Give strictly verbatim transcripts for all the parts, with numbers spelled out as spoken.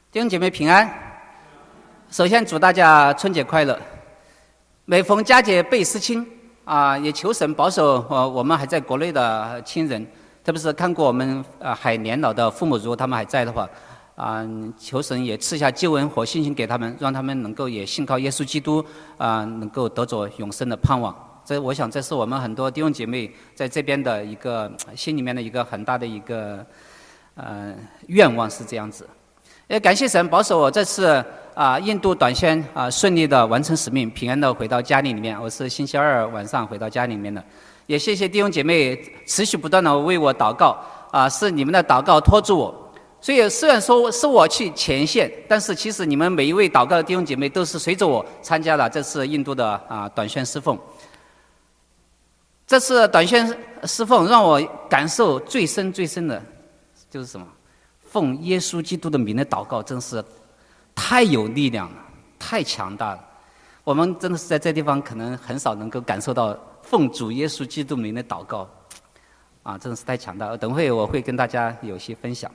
弟兄姐妹平安。首先祝大家春节快乐。每逢佳节倍思亲啊，也求神保守呃我们还在国内的亲人，特别是看过我们呃海年老的父母，如果他们还在的话，啊、呃，求神也赐下救恩和信心给他们，让他们能够也信靠耶稣基督啊、呃，能够得着永生的盼望。这我想这是我们很多弟兄姐妹在这边的一个心里面的一个很大的一个呃愿望是这样子。也感谢神保守我这次啊、呃、印度短宣啊、呃、顺利的完成使命，平安的回到家里里面。我是星期二晚上回到家里面的。也谢谢弟兄姐妹持续不断的为我祷告啊、呃，是你们的祷告拖住我。所以虽然说是我去前线，但是其实你们每一位祷告的弟兄姐妹都是随着我参加了这次印度的啊、呃、短宣侍奉。这次短宣侍奉让我感受最深最深的就是什么？奉耶稣基督的名的祷告真是太有力量了，太强大了。我们真的是在这地方可能很少能够感受到奉主耶稣基督名的祷告啊，真的是太强大了。等会我会跟大家有些分享。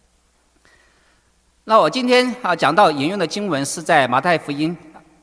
那我今天啊讲到引用的经文是在马太福音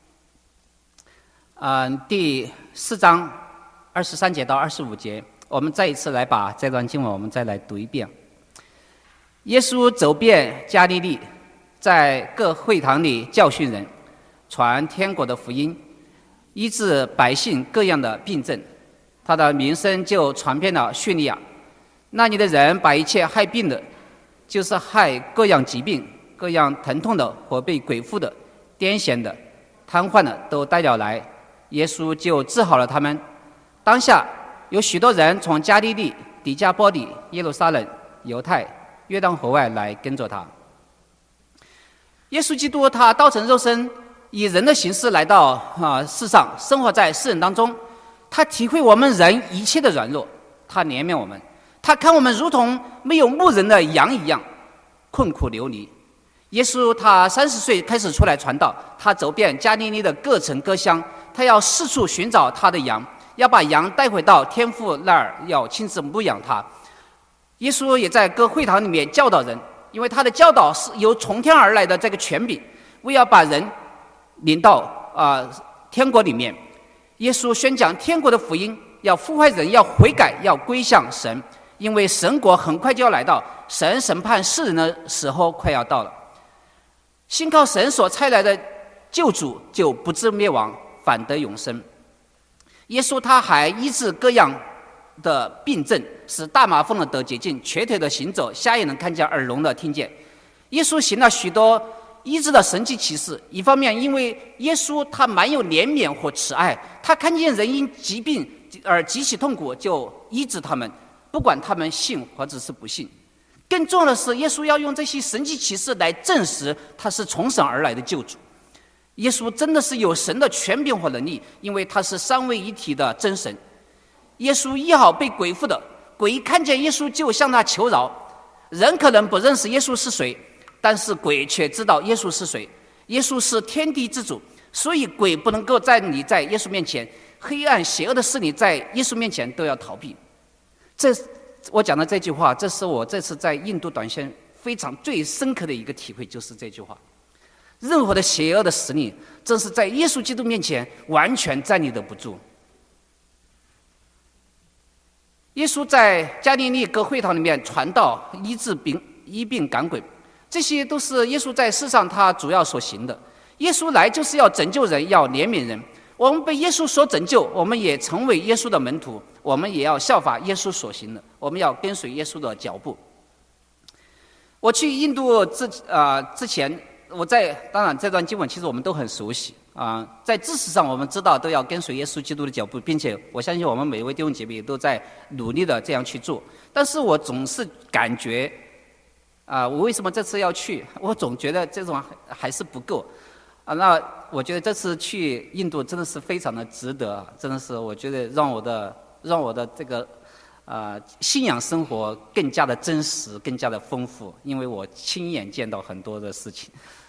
啊第四章二十三节到二十五节。我们再一次来把这段经文我们再来读一遍。耶稣走遍加利利，在各会堂里教训人，传天国的福音，医治百姓各样的病症。他的名声就传遍了叙利亚。那里的人把一切害病的，就是害各样疾病、各样疼痛的或被鬼附的、癫痫的、瘫痪的，都带了来，耶稣就治好了他们。当下有许多人从加利利、底加波利、耶路撒冷、犹太、约旦河外来跟着他。耶稣基督他道成肉身，以人的形式来到啊世上，生活在世人当中。他体会我们人一切的软弱，他怜悯我们，他看我们如同没有牧人的羊一样困苦流离。耶稣他三十岁开始出来传道，他走遍加利利的各城各乡，他要四处寻找他的羊，要把羊带回到天父那儿，要亲自牧养他。耶稣也在各会堂里面教导人，因为他的教导是由从天而来的这个权柄，为要把人领到啊、呃、天国里面。耶稣宣讲天国的福音，要呼唤人要悔改，要归向神，因为神国很快就要来到，神审判世人的时候快要到了。信靠神所差来的救主就不致灭亡，反得永生。耶稣他还医治各样的病症，使大麻风的得洁净，瘸腿的行走，瞎眼能看见，耳聋的听见。耶稣行了许多医治的神迹奇事。一方面因为耶稣他满有怜悯和慈爱，他看见人因疾病而极其痛苦，就医治他们，不管他们信或者是不信。更重要的是，耶稣要用这些神迹奇事来证实他是从神而来的救主。耶稣真的是有神的权柄和能力，因为他是三位一体的真神。耶稣医好被鬼附的，鬼一看见耶稣就向他求饶。人可能不认识耶稣是谁，但是鬼却知道耶稣是谁。耶稣是天地之主，所以鬼不能够在你在耶稣面前，黑暗邪恶的势力在耶稣面前都要逃避。这我讲的这句话，这是我这次在印度短宣非常最深刻的一个体会，就是这句话。任何的邪恶的势力，正是在耶稣基督面前完全站立得不住。耶稣在加利利各会堂里面传道、医治病、医病赶鬼，这些都是耶稣在世上他主要所行的。耶稣来就是要拯救人，要怜悯人。我们被耶稣所拯救，我们也成为耶稣的门徒，我们也要效法耶稣所行的，我们要跟随耶稣的脚步。我去印度之啊、呃、之前，我在当然这段经文其实我们都很熟悉啊、呃，在知识上我们知道都要跟随耶稣基督的脚步，并且我相信我们每一位弟兄姐妹都在努力的这样去做。但是我总是感觉啊、呃，我为什么这次要去？我总觉得这种还是不够啊。那我觉得这次去印度真的是非常的值得，真的是我觉得让我的让我的这个呃信仰生活更加的真实，更加的丰富，因为我亲眼见到很多的事情。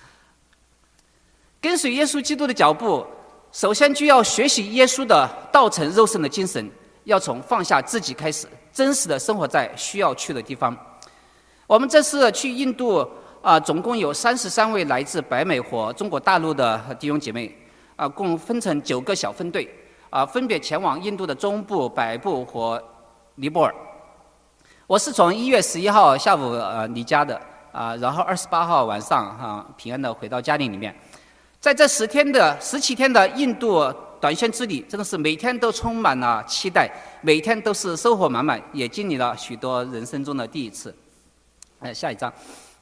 跟随耶稣基督的脚步，首先就要学习耶稣的道成肉身的精神，要从放下自己开始，真实的生活在需要去的地方。我们这次去印度啊，总共有三十三位来自北美和中国大陆的弟兄姐妹，啊，共分成九个小分队，啊，分别前往印度的中部、北部和尼泊尔。我是从一月十一号下午呃离家的，啊，然后二十八号晚上啊平安的回到家里里面。在这十天的十七天的印度短宣之旅，真的是每天都充满了期待，每天都是收获满满，也经历了许多人生中的第一次。哎，下一张。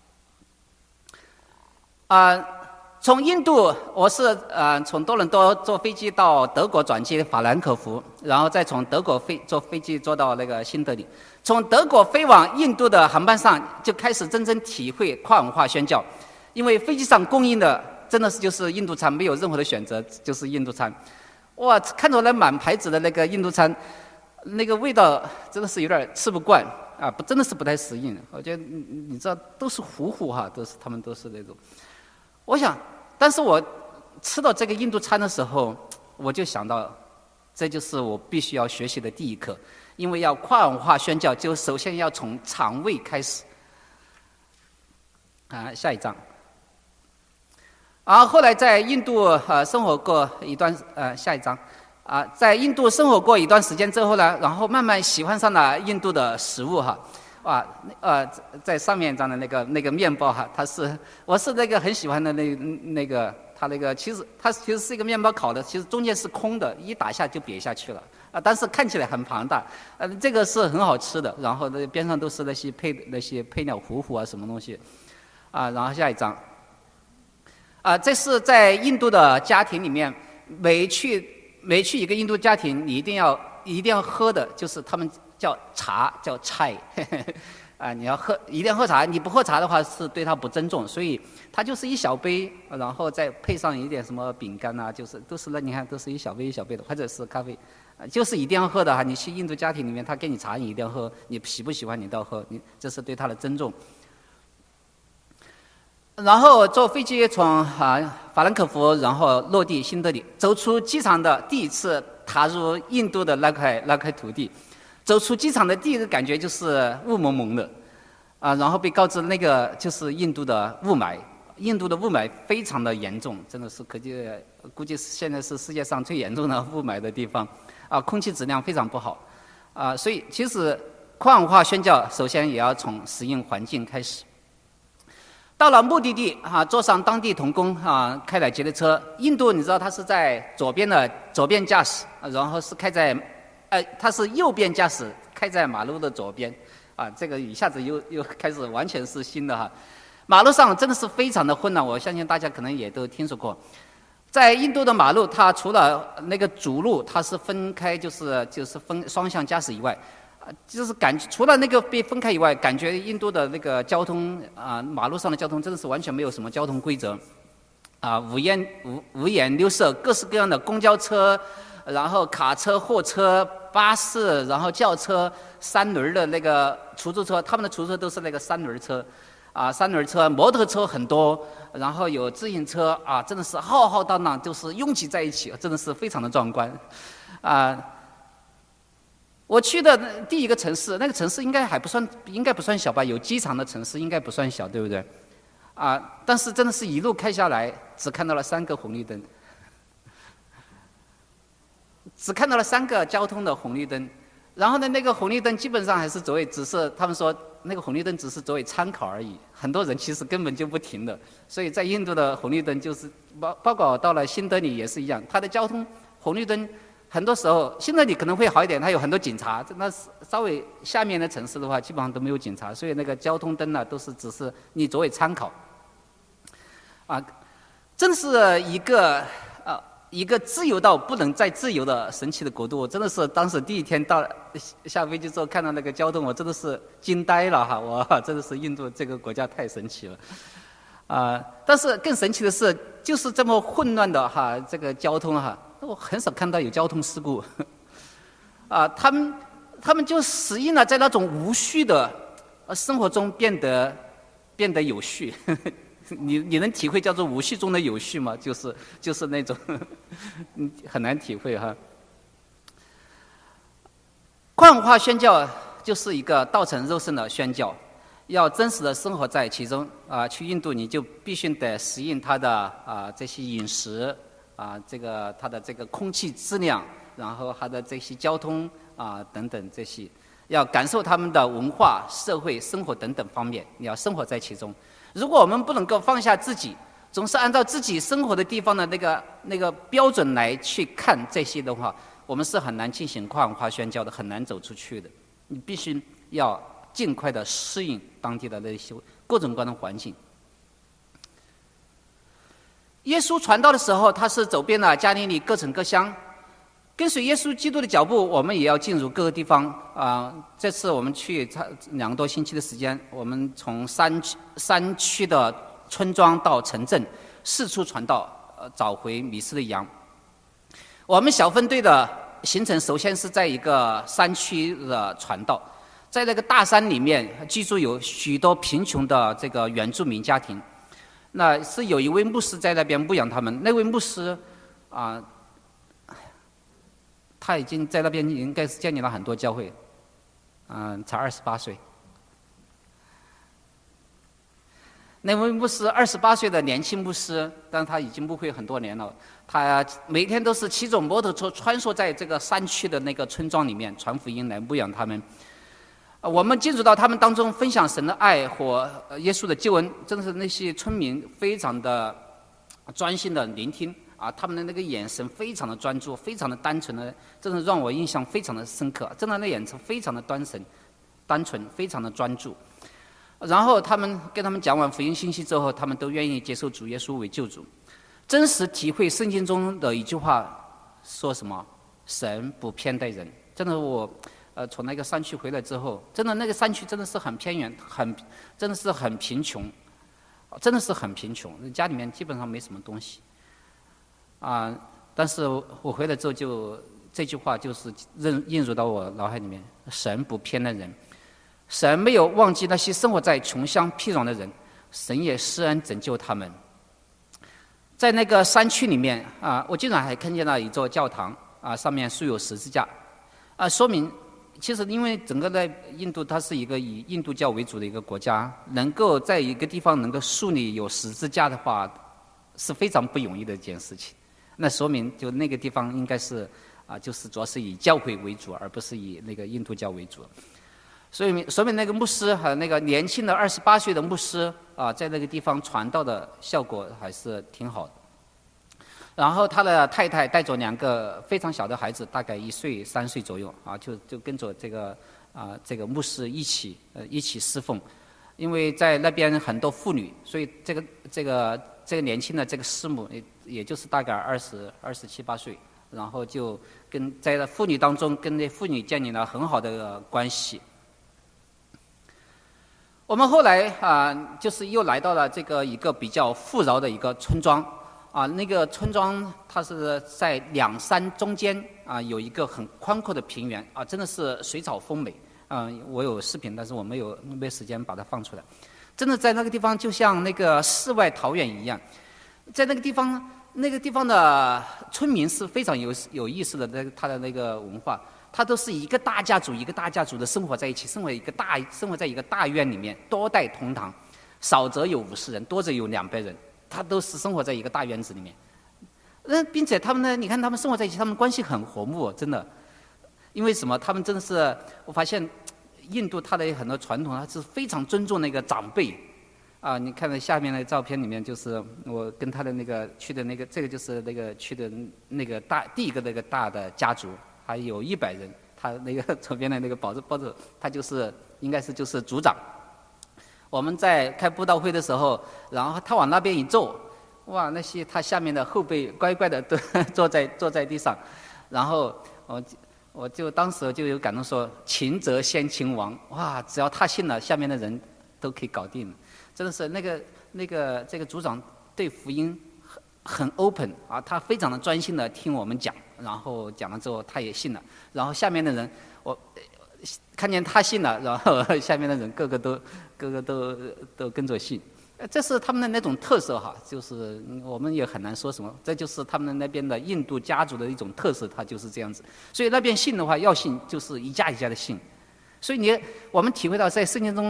啊、呃，从印度我是呃从多伦多坐飞机到德国转机法兰克福，然后再从德国飞坐飞机坐到那个新德里。从德国飞往印度的航班上就开始真正体会跨文化宣教，因为飞机上供应的真的是就是印度餐，没有任何的选择，就是印度餐。哇，看着那满牌子的那个印度餐，那个味道真的是有点吃不惯啊，不真的是不太适应。我觉得你你知道都是糊糊哈，都是他们都是那种。我想，但是我吃到这个印度餐的时候，我就想到，这就是我必须要学习的第一课，因为要跨文化宣教，就首先要从肠胃开始。啊，下一章。啊，后来在印度呃生活过一段呃下一章，啊，在印度生活过一段时间之后呢，然后慢慢喜欢上了印度的食物哈。啊，呃，在上面一张的那个那个面包哈，它是我是那个很喜欢的那那个它那个其实它其实是一个面包烤的，其实中间是空的，一打下就瘪下去了啊，但是看起来很庞大，呃，这个是很好吃的，然后那边上都是那些配那些配料糊糊啊什么东西，啊，然后下一张，啊，这是在印度的家庭里面，每去每去一个印度家庭，你一定要一定要喝的就是他们。叫茶，叫菜，啊，你要喝，一定要喝茶。你不喝茶的话，是对他不尊重。所以它就是一小杯，然后再配上一点什么饼干啊，就是都是那你看都是一小杯一小杯的，或者是咖啡，啊，就是一定要喝的哈。你去印度家庭里面，他给你茶，你一定要喝，你喜不喜欢你都要喝，你这是对他的尊重。然后坐飞机从啊法兰克福，然后落地新德里，走出机场的第一次踏入印度的那块那块土地。走出机场的第一个感觉就是雾蒙蒙的，啊，然后被告知那个就是印度的雾霾，印度的雾霾非常的严重，真的是可计估计现在是世界上最严重的雾霾的地方，啊，空气质量非常不好，啊，所以其实跨文化宣教首先也要从适应环境开始。到了目的地啊，坐上当地童工啊开来接的车，印度你知道它是在左边的左边驾驶，然后是开在。呃，它是右边驾驶，开在马路的左边，啊，这个一下子又又开始完全是新的哈。马路上真的是非常的混乱，我相信大家可能也都听说过。在印度的马路，它除了那个主路它是分开，就是就是分双向驾驶以外，啊，就是感除了那个被分开以外，感觉印度的那个交通啊，马路上的交通真的是完全没有什么交通规则，啊，五颜五五颜六色，各式各样的公交车。然后卡车、货车、巴士，然后轿车、三轮的那个出租车，他们的出租车都是那个三轮车，啊，三轮车、摩托车很多，然后有自行车啊，真的是浩浩荡荡，就是拥挤在一起，真的是非常的壮观，啊。我去的第一个城市，那个城市应该还不算，应该不算小吧？有机场的城市应该不算小，对不对？啊，但是真的是一路开下来，只看到了三个红绿灯。只看到了三个交通的红绿灯，然后呢，那个红绿灯基本上还是作为，只是他们说那个红绿灯只是作为参考而已，很多人其实根本就不停的。所以在印度的红绿灯就是包包括到了新德里也是一样，它的交通红绿灯很多时候新德里可能会好一点，它有很多警察，那稍微下面的城市的话基本上都没有警察，所以那个交通灯呢都是只是你作为参考。啊，真是一个呃。一个自由到不能再自由的神奇的国度，我真的是当时第一天到下飞机之后看到那个交通，我真的是惊呆了哈！我真的是印度这个国家太神奇了，啊、呃！但是更神奇的是，就是这么混乱的哈这个交通哈，我很少看到有交通事故，啊、呃，他们他们就适应了在那种无序的生活中变得变得有序。你你能体会叫做无序中的有序吗？就是就是那种，很难体会哈。跨文化宣教就是一个道成肉身的宣教， 要真实的生活在其中啊。去印度你就必须得适应它的啊这些饮食啊，这个它的这个空气质量，然后它的这些交通啊等等这些，要感受他们的文化、社会、生活等等方面，你要生活在其中。如果我们不能够放下自己，总是按照自己生活的地方的那个那个标准来去看这些的话，我们是很难进行跨文化宣教的，很难走出去的。你必须要尽快的适应当地的那些各种各样的环境。耶稣传道的时候，他是走遍了加利利各城各乡。跟随耶稣基督的脚步，我们也要进入各个地方啊、呃。这次我们去差两个多星期的时间，我们从山区山区的村庄到城镇，四处传道，呃，找回迷失的羊。我们小分队的行程首先是在一个山区的传道，在那个大山里面居住有许多贫穷的这个原住民家庭。那是有一位牧师在那边牧养他们，那位牧师啊。呃他已经在那边应该是建立了很多教会，嗯、呃，才二十八岁。那位牧师二十八岁的年轻牧师，但他已经牧会很多年了。他每天都是骑着摩托车穿梭在这个山区的那个村庄里面传福音来牧养他们。我们进入到他们当中，分享神的爱和耶稣的救恩，真的是那些村民非常的专心的聆听。啊，他们的那个眼神非常的专注，非常的单纯的，真的让我印象非常的深刻。真的，那眼神非常的单纯，单纯，非常的专注。然后他们跟他们讲完福音信息之后，他们都愿意接受主耶稣为救主，真实体会圣经中的一句话，说什么？神不偏待人。真的，我呃从那个山区回来之后，真的那个山区真的是很偏远，很真的是很贫穷，真的是很贫穷，家里面基本上没什么东西。啊！但是我回来之后就，就这句话就是印印入到我脑海里面：神不偏待人，神没有忘记那些生活在穷乡僻壤的人，神也施恩拯救他们。在那个山区里面啊，我经常还看见了一座教堂啊，上面竖有十字架，啊，说明其实因为整个的印度它是一个以印度教为主的一个国家，能够在一个地方能够树立有十字架的话，是非常不容易的一件事情。那说明就那个地方应该是啊，就是主要是以教会为主，而不是以那个印度教为主。所以说明那个牧师和那个年轻的二十八岁的牧师啊，在那个地方传道的效果还是挺好的。然后他的太太带着两个非常小的孩子，大概一岁、三岁左右啊，就就跟着这个啊这个牧师一起呃一起侍奉。因为在那边很多妇女，所以这个这个这个年轻的这个师母也也就是大概二十二十七八岁，然后就跟在妇女当中跟那妇女建立了很好的关系。我们后来啊，就是又来到了这个一个比较富饶的一个村庄啊，那个村庄它是在两山中间啊，有一个很宽阔的平原啊，真的是水草丰美。嗯，我有视频，但是我没有没有时间把它放出来。真的在那个地方，就像那个世外桃源一样，在那个地方，那个地方的村民是非常有有意思的，那他的那个文化，他都是一个大家族一个大家族的生活在一起，生活一个大生活在一个大院里面，多代同堂，少则有五十人，多则有两百人，他都是生活在一个大院子里面。那并且他们呢，你看他们生活在一起，他们关系很和睦，真的。因为什么？他们真的是，我发现印度它的很多传统，它是非常尊重那个长辈。啊，你看到下面那个照片里面，就是我跟他的那个去的那个，这个就是那个去的那个大第一个那个大的家族，还有一百人。他那个左边的那个宝子包子，他就是应该是就是族长。我们在开布道会的时候，然后他往那边一坐，哇，那些他下面的后辈乖乖的都坐在坐在地上，然后我。我就当时就有感动说，勤则先秦王，哇！只要他信了，下面的人都可以搞定了。真的是那个那个这个组长对福音很很 open 啊，他非常的专心的听我们讲，然后讲了之后他也信了，然后下面的人我看见他信了，然后下面的人个个都个个都都跟着信。这是他们的那种特色哈，就是我们也很难说什么，这就是他们那边的印度家族的一种特色，它就是这样子。所以那边信的话，要信就是一家一家的信。所以你我们体会到，在圣经中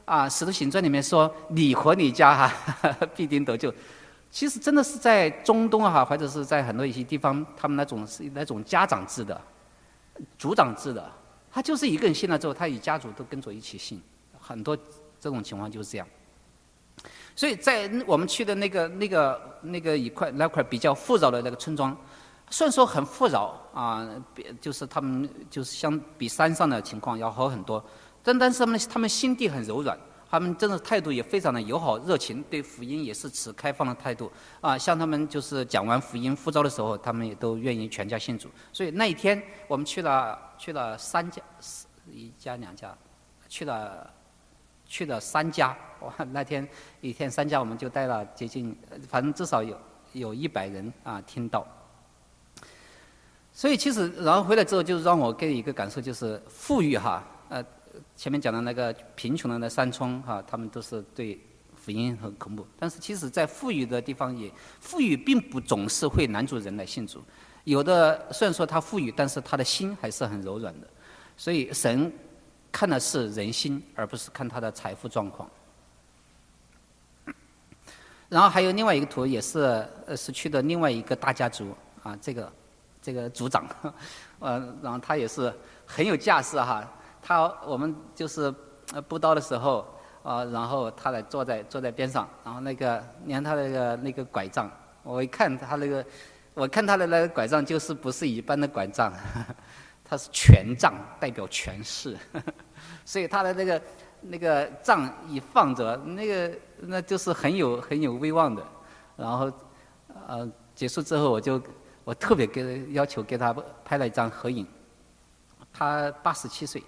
啊，《使徒行传》里面说你和你家哈必定得救，其实真的是在中东哈，或者是在很多一些地方，他们那种是那种家长制的、族长制的，他就是一个人信了之后，他与家族都跟着一起信，很多这种情况就是这样。所以在我们去的那个那个那个一块那块比较富饶的那个村庄，虽然说很富饶啊，就是他们就是相比山上的情况要好很多，但但是他们他们心地很柔软，他们真的态度也非常的友好热情，对福音也是持开放的态度啊。像他们就是讲完福音呼召的时候，他们也都愿意全家信主。所以那一天我们去了去了三家，一家两家，去了。去了三家，哇！那天一天三家，我们就带了接近，反正至少有有一百人啊听到。所以其实，然后回来之后，就让我给一个感受，就是富裕哈，呃，前面讲的那个贫穷的那山村哈，他们都是对福音很恐怖。但是其实，在富裕的地方也，富裕并不总是会拦住人来信主。有的虽然说他富裕，但是他的心还是很柔软的。所以神看的是人心，而不是看他的财富状况。然后还有另外一个图，也是呃是去的另外一个大家族啊，这个这个族长，呃，然后他也是很有架势哈。他我们就是呃布道的时候啊，然后他来坐在坐在边上，然后那个你看他那个那个拐杖，我一看他那个，我看他的那个拐杖就是不是一般的拐杖。它是权杖，代表权势，所以他的那个那个杖一放着，那个那就是很有很有威望的。然后，呃，结束之后，我就我特别给要求给他拍了一张合影。他八十七岁。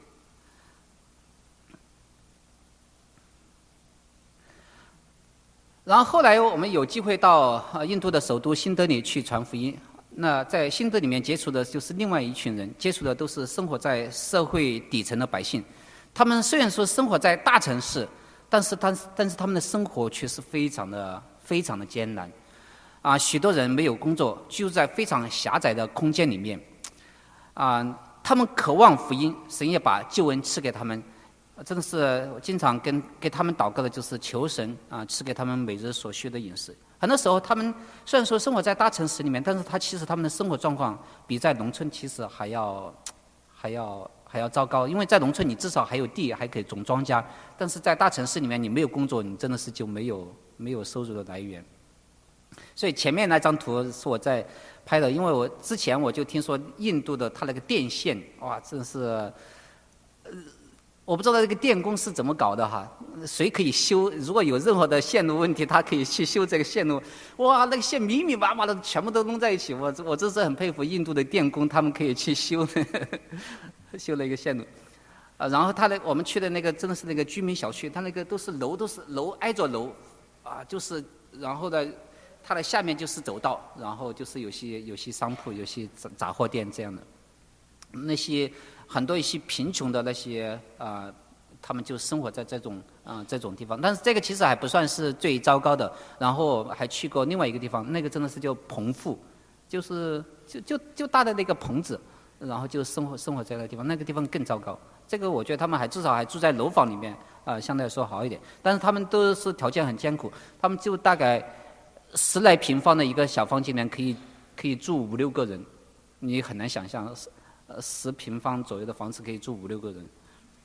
然后后来我们有机会到印度的首都新德里去传福音。那在新德里面接触的就是另外一群人，接触的都是生活在社会底层的百姓。他们虽然说生活在大城市，但是但是但是他们的生活却是非常的非常的艰难。啊，许多人没有工作，居住在非常狭窄的空间里面。啊，他们渴望福音，神也把救恩赐给他们。真的是我经常跟给他们祷告的就是求神啊赐给他们每日所需的饮食。很多时候，他们虽然说生活在大城市里面，但是他其实他们的生活状况比在农村其实还要还要还要糟糕。因为在农村你至少还有地，还可以种庄稼，但是在大城市里面你没有工作，你真的是就没有没有收入的来源。所以前面那张图是我在拍的，因为我之前我就听说印度的它那个电线，哇，真是，呃。我不知道这个电工是怎么搞的哈，谁可以修？如果有任何的线路问题，他可以去修这个线路。哇，那个线密密麻麻的，全部都弄在一起。我我真是很佩服印度的电工，他们可以去修修了一个线路。啊，然后他的我们去的那个真的是那个居民小区，他那个都是楼，都是楼挨着楼，啊，就是然后呢，它的下面就是走道，然后就是有些有些商铺，有些杂杂货店这样的，那些。很多一些贫穷的那些啊、呃，他们就生活在这种啊、呃、这种地方，但是这个其实还不算是最糟糕的。然后还去过另外一个地方，那个真的是叫棚户，就是就就就搭的那个棚子，然后就生活生活在那个地方，那个地方更糟糕。这个我觉得他们还至少还住在楼房里面啊、呃，相对来说好一点。但是他们都是条件很艰苦，他们就大概十来平方的一个小房间里面可以可以住五六个人，你很难想象。呃，十平方左右的房子可以住五六个人。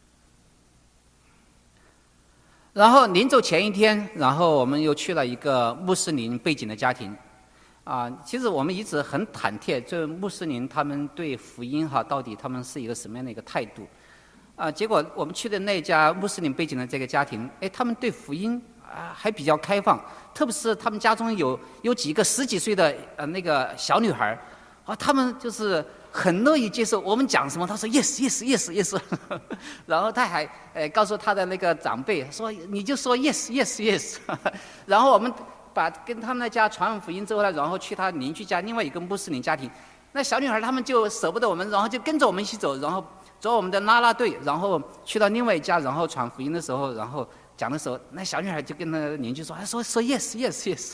然后临走前一天，然后我们又去了一个穆斯林背景的家庭。啊，其实我们一直很忐忑，这穆斯林他们对福音哈，到底他们是一个什么样的一个态度？啊，结果我们去的那家穆斯林背景的这个家庭，哎，他们对福音啊还比较开放，特别是他们家中有有几个十几岁的呃那个小女孩，啊，他们就是。很乐意接受我们讲什么，他说 yes yes yes yes， 然后他还呃告诉他的那个长辈说你就说 yes yes yes， 然后我们把跟他们那家传完福音之后呢，然后去他邻居家另外一个穆斯林家庭，那小女孩他们就舍不得我们，然后就跟着我们一起走，然后走我们的啦啦队，然后去到另外一家，然后传福音的时候，然后讲的时候，那小女孩就跟那邻居说，说说 yes yes yes，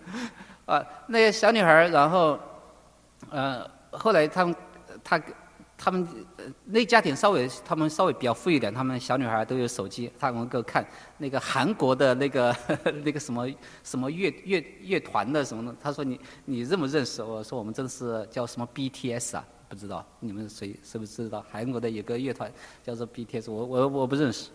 啊，那个小女孩然后呃。后来他们他他们呃那家庭稍微他们稍微比较富裕一点，他们小女孩都有手机，他们能够看那个韩国的那个呵呵那个什么什么乐乐乐团的什么的。他说你你认不认识？我说我们这是叫什么 B T S 啊？不知道你们谁是不是知道？韩国的有个乐团叫做 B T S， 我我我不认识。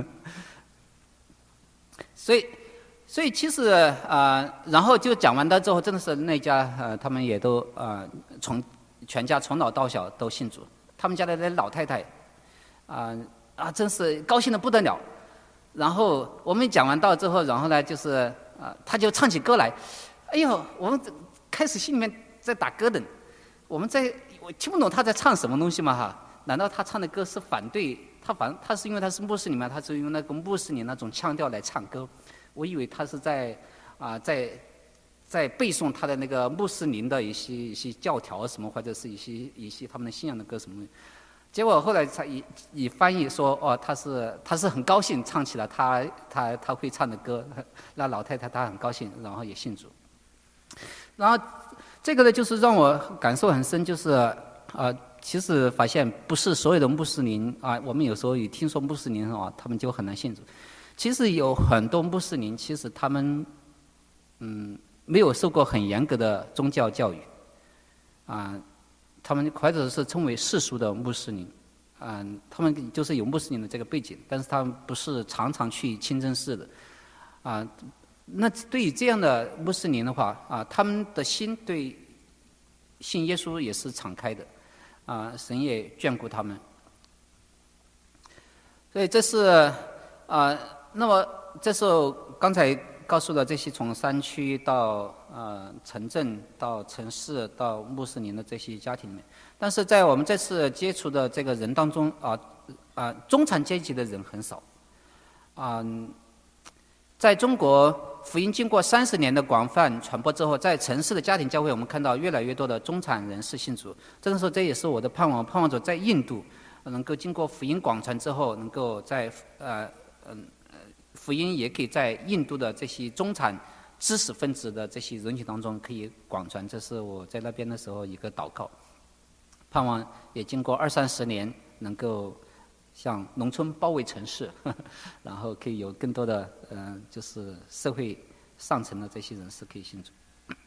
所以。所以其实呃，然后就讲完了之后，真的是那家呃，他们也都呃，从全家从老到小都信主。他们家的那老太太，啊、呃、啊，真是高兴的不得了。然后我们讲完道之后，然后呢，就是啊、呃，他就唱起歌来。哎呦，我们开始心里面在打咯噔，我们在我听不懂他在唱什么东西嘛哈？难道他唱的歌是反对他反他是因为他是穆斯林嘛？他是用那个穆斯林那种腔调来唱歌？我以为他是在啊、呃、在在背诵他的那个穆斯林的一些一些教条什么，或者是一些一些他们的信仰的歌什么。结果后来才以以翻译说，哦，他是他是很高兴唱起了他他他会唱的歌，那老太太她很高兴，然后也信主。然后这个呢，就是让我感受很深，就是啊、呃，其实发现不是所有的穆斯林啊，我们有时候也听说穆斯林啊，他们就很难信主。其实有很多穆斯林，其实他们嗯没有受过很严格的宗教教育，啊，他们或者是称为世俗的穆斯林，啊，他们就是有穆斯林的这个背景，但是他们不是常常去清真寺的，啊，那对于这样的穆斯林的话，啊，他们的心对信耶稣也是敞开的，啊，神也眷顾他们，所以这是啊。那么这时候刚才告诉了这些从山区到呃城镇到城市到穆斯林的这些家庭里面，但是在我们这次接触的这个人当中啊啊、呃、中产阶级的人很少啊、呃，在中国福音经过三十年的广泛传播之后，在城市的家庭教会，我们看到越来越多的中产人士信主。这个时候这也是我的盼望，盼望着在印度能够经过福音广传之后，能够在呃嗯。福音也可以在印度的这些中产知识分子的这些人群当中可以广传，这是我在那边的时候一个祷告。盼望也经过二三十年，能够像农村包围城市，呵呵然后可以有更多的嗯、呃，就是社会上层的这些人士可以信主。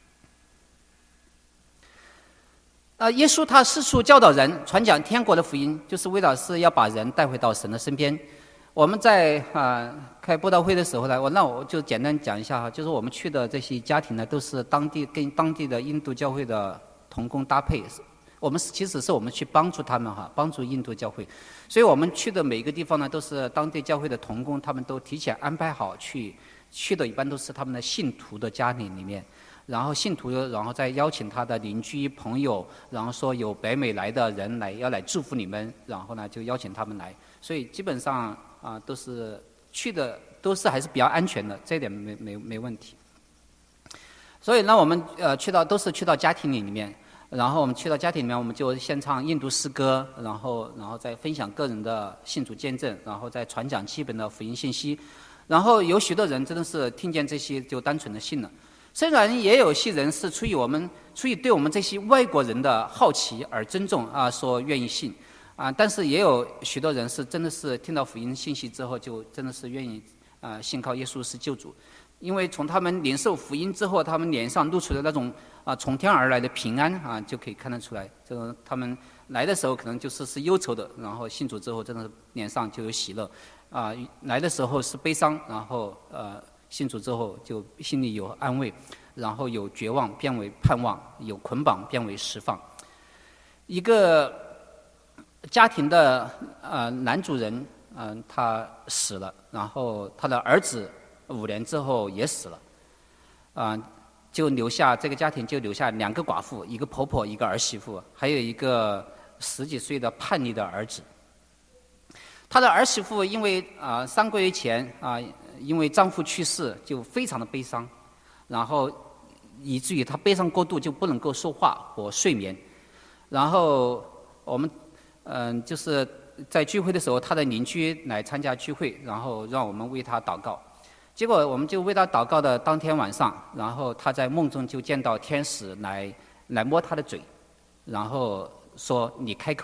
呃，耶稣他四处教导人，传讲天国的福音，就是为了是要把人带回到神的身边。我们在啊、呃、开布道会的时候呢，我那我就简单讲一下哈，就是我们去的这些家庭呢，都是当地跟当地的印度教会的同工搭配。我们其实是我们去帮助他们哈，帮助印度教会。所以我们去的每一个地方呢，都是当地教会的同工，他们都提前安排好去，去的一般都是他们的信徒的家庭里面。然后信徒，然后再邀请他的邻居朋友，然后说有北美来的人来要来祝福你们，然后呢就邀请他们来。所以基本上。啊，都是去的，都是还是比较安全的，这一点没没没问题。所以呢，我们呃去到都是去到家庭里面，然后我们去到家庭里面，我们就先唱印度诗歌，然后然后再分享个人的信主见证，然后再传讲基本的福音信息。然后有许多人真的是听见这些就单纯的信了。虽然也有些人是出于我们出于对我们这些外国人的好奇而尊重啊，说愿意信。啊，但是也有许多人是真的是听到福音信息之后，就真的是愿意啊信靠耶稣是救主，因为从他们领受福音之后，他们脸上露出的那种啊从天而来的平安啊，就可以看得出来。这个他们来的时候可能就是是忧愁的，然后信主之后，真的是脸上就有喜乐。啊，来的时候是悲伤，然后呃信主之后就心里有安慰，然后有绝望变为盼望，有捆绑变为释放。一个家庭的呃男主人，嗯、呃，他死了，然后他的儿子五年之后也死了，啊、呃，就留下这个家庭就留下两个寡妇，一个婆婆，一个儿媳妇，还有一个十几岁的叛逆的儿子。他的儿媳妇因为啊、呃、三个月前啊、呃、因为丈夫去世就非常的悲伤，然后以至于她悲伤过度就不能够说话或睡眠，然后我们。嗯，就是在聚会的时候，他的邻居来参加聚会，然后让我们为他祷告。结果我们就为他祷告的当天晚上，然后他在梦中就见到天使来来摸他的嘴，然后说：“你开口吧。”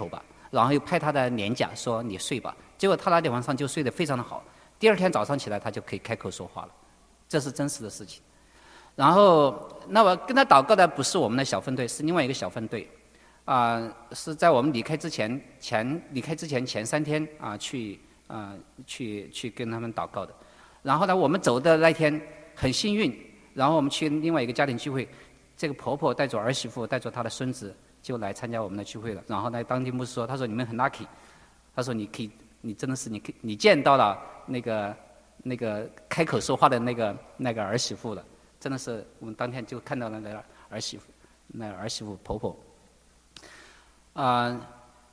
然后又拍他的脸颊说你睡吧，结果他那天晚上就睡得非常的好，第二天早上起来他就可以开口说话了，这是真实的事情。然后那我跟他祷告的不是我们的小分队，是另外一个小分队，啊、呃，是在我们离开之前前离开之前前三天啊、呃、去啊、呃、去去跟他们祷告的。然后呢，我们走的那天很幸运，然后我们去另外一个家庭聚会，这个婆婆带着儿媳妇带着她的孙子就来参加我们的聚会了。然后呢，当地牧师说，他说你们很 lucky， 他说你可以，你真的是你可以你见到了那个那个开口说话的那个那个儿媳妇了。真的是，我们当天就看到了那个儿媳妇，那个儿媳妇婆婆，啊、呃，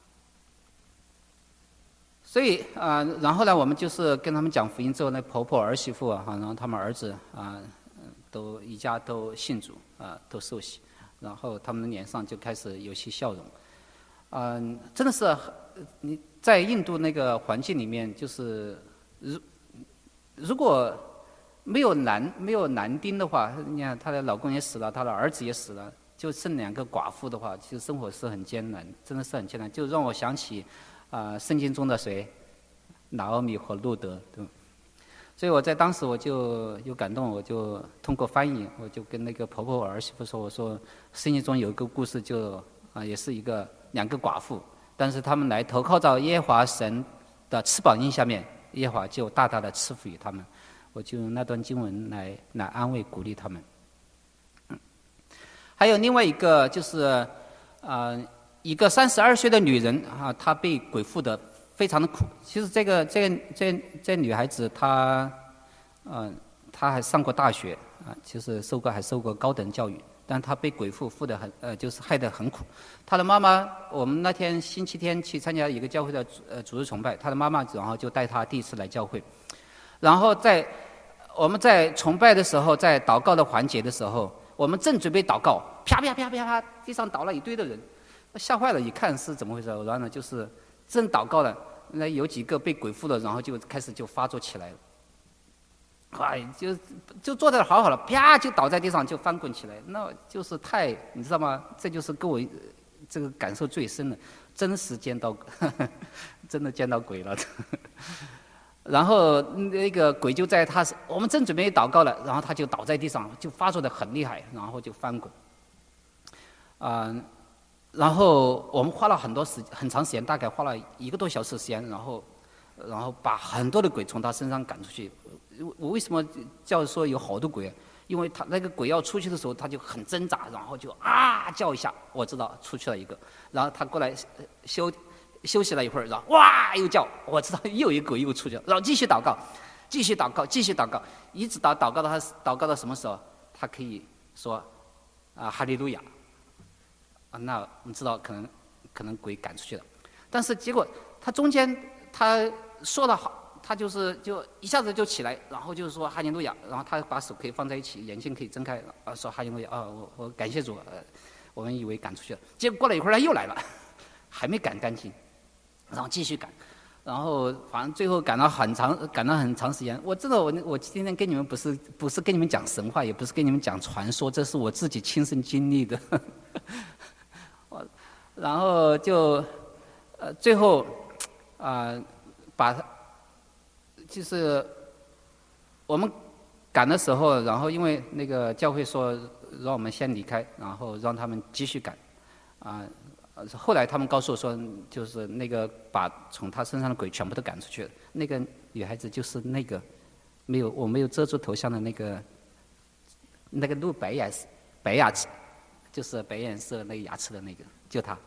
所以啊、呃，然后呢，我们就是跟他们讲福音之后，那婆婆儿媳妇啊，然后他们儿子啊、呃，都一家都信主啊、呃，都受洗，然后他们的脸上就开始有些笑容，嗯、呃，真的是你在印度那个环境里面，就是如如果。没有男没有男丁的话，你看她的老公也死了，她的儿子也死了，就剩两个寡妇的话，其实生活是很艰难，真的是很艰难，就让我想起啊、呃，圣经中的谁，拿俄米和路德，对吧？所以我在当时我就有感动，我就通过翻译，我就跟那个婆婆儿媳妇说，我说圣经中有一个故事就，就啊也是一个两个寡妇，但是他们来投靠到耶和华神的翅膀荫下面，耶和华就大大的赐福于他们。我就用那段经文来来安慰鼓励他们。嗯、还有另外一个就是，啊、呃，一个三十二岁的女人啊，她被鬼附的非常的苦。其实这个这个这这女孩子她，嗯、呃，她还上过大学啊，其实受过还受过高等教育，但她被鬼附附的很呃，就是害得很苦。她的妈妈，我们那天星期天去参加一个教会的呃主日崇拜，她的妈妈然后就带她第一次来教会。然后在我们在崇拜的时候，在祷告的环节的时候，我们正准备祷告，啪啪啪啪啪，地上倒了一堆的人，吓坏了，一看是怎么回事？然后呢，就是正祷告了，那有几个被鬼附了，然后就开始就发作起来了，哎，就就坐在好好的，啪就倒在地上就翻滚起来，那就是太，你知道吗？这就是跟我这个感受最深的，真实见到，呵呵真的见到鬼了。然后那个鬼就在他，我们正准备祷告了，然后他就倒在地上，就发作的很厉害，然后就翻滚。啊、呃，然后我们花了很多时很长时间，大概花了一个多小时时间，然后，然后把很多的鬼从他身上赶出去。我为什么叫说有好多鬼？因为他那个鬼要出去的时候，他就很挣扎，然后就啊叫一下，我知道出去了一个，然后他过来休。休息了一会儿，然后哇又叫，我知道又一个鬼又出去了，然后继续祷告，继续祷告，继续祷告，一直祷祷告到他祷告到什么时候，他可以说啊哈利路亚，啊那我们知道可能可能鬼赶出去了，但是结果他中间他说的好，他就是就一下子就起来，然后就是说哈利路亚，然后他把手可以放在一起，眼睛可以睁开，啊说哈利路亚，啊我我感谢主，呃我们以为赶出去了，结果过了一会儿他又来了，还没赶干净。然后继续赶，然后反正最后赶了很长，赶了很长时间。我知道我我今天跟你们不是不是跟你们讲神话，也不是跟你们讲传说，这是我自己亲身经历的。我然后就呃最后啊、呃、把就是我们赶的时候，然后因为那个教会说让我们先离开，然后让他们继续赶啊。呃后来他们告诉我说，就是那个把从他身上的鬼全部都赶出去了。那个女孩子就是那个没有我没有遮住头像的那个那个露白牙白牙齿，就是白颜色那个牙齿的那个，就她。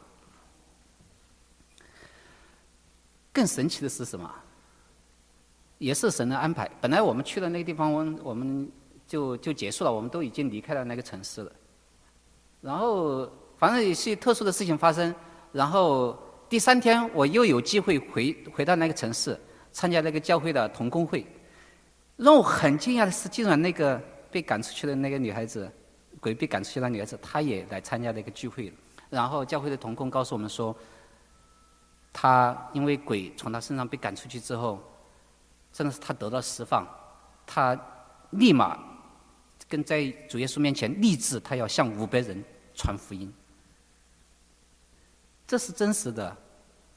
更神奇的是什么？也是神的安排。本来我们去的那个地方，我们我们就就结束了，我们都已经离开了那个城市了。然后。反正有些特殊的事情发生，然后第三天我又有机会回回到那个城市参加那个教会的同工会，让我很惊讶的是，竟然那个被赶出去的那个女孩子，鬼被赶出去的女孩子，她也来参加那个聚会了。然后教会的同工告诉我们说，她因为鬼从她身上被赶出去之后，真的是她得到释放，她立马跟在主耶稣面前立志，她要向五百人传福音。这是真实的，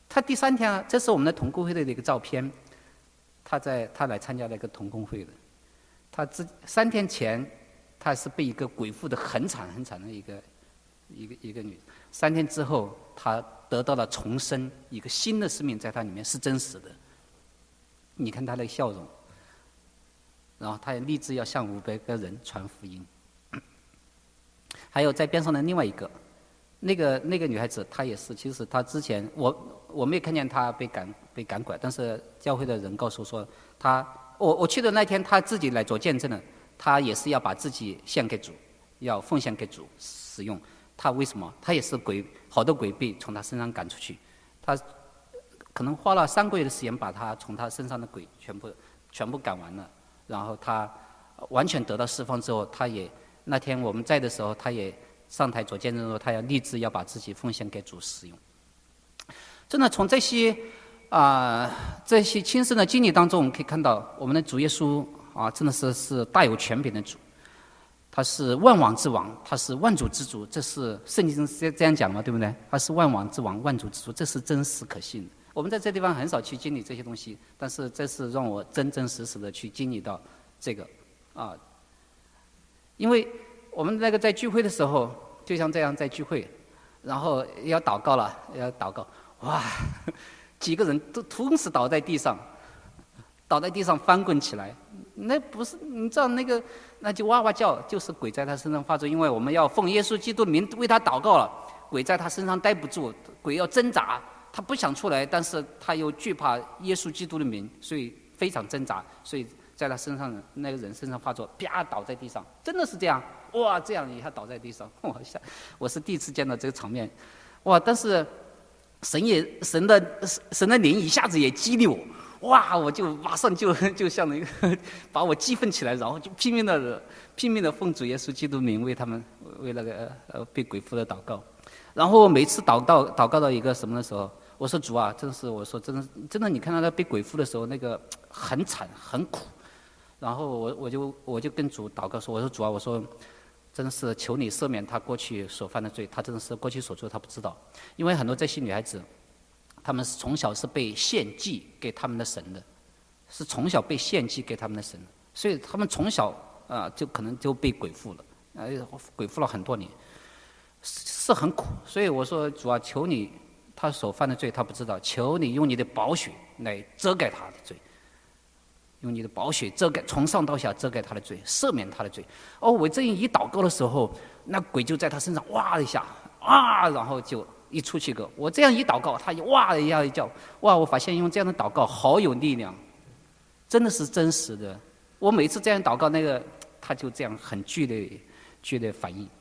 他第三天啊，这是我们的同工会的一个照片，他在他来参加那个同工会的，他之三天前他是被一个鬼附的很惨很惨的一个一个一个女，三天之后他得到了重生，一个新的生命在他里面是真实的。你看他的笑容，然后他也立志要向五百个人传福音。还有在边上的另外一个，那个那个女孩子，她也是，其实她之前我我没有看见她被赶被赶拐，但是教会的人告诉说，她我我去的那天，她自己来做见证的，她也是要把自己献给主，要奉献给主使用。她为什么？她也是鬼，好多鬼被从她身上赶出去，她可能花了三个月的时间把她从她身上的鬼全部全部赶完了，然后她完全得到释放之后，她也。那天我们在的时候，他也上台做见证说，他要立志要把自己奉献给主使用。真的从这些啊、呃、这些亲身的经历当中，我们可以看到，我们的主耶稣啊，真的是是大有权柄的主，他是万王之王，他是万主之主，这是圣经是这样讲嘛，对不对？他是万王之王，万主之主，这是真实可信的。我们在这地方很少去经历这些东西，但是这是让我真真实实的去经历到这个啊。因为我们那个在聚会的时候，就像这样在聚会，然后要祷告了，要祷告，哇，几个人都同时倒在地上，倒在地上翻滚起来。那不是你知道那个，那就哇哇叫，就是鬼在他身上发作。因为我们要奉耶稣基督的名为他祷告了，鬼在他身上待不住，鬼要挣扎，他不想出来，但是他又惧怕耶稣基督的名，所以非常挣扎，所以。在他身上那个人身上发作，啪倒在地上，真的是这样，哇，这样一下倒在地上，哇，我是第一次见到这个场面，哇！但是神也神的神的灵一下子也激励我，哇！我就马上就就像那个把我激愤起来，然后就拼命的拼命的奉主耶稣基督名为他们为那个呃被鬼附的祷告，然后每次祷告祷告到一个什么的时候，我说主啊，真是我说真的真的，你看到他被鬼附的时候，那个很惨很苦。然后我我就我就跟主祷告说，我说主啊，我说真是求你赦免他过去所犯的罪，他真的是过去所做他不知道，因为很多这些女孩子，她们是从小是被献祭给他们的神的，是从小被献祭给他们的神，所以她们从小啊、呃、就可能就被鬼附了，呃鬼附了很多年，是很苦，所以我说主啊，求你他所犯的罪他不知道，求你用你的宝血来遮盖他的罪。用你的宝血遮盖，从上到下遮盖他的罪，赦免他的罪。哦，我这样一祷告的时候，那鬼就在他身上哇一下啊，然后就一出去个。我这样一祷告，他就哇一下一叫，哇！我发现用这样的祷告好有力量，真的是真实的。我每次这样祷告，那个他就这样很剧烈剧烈反应。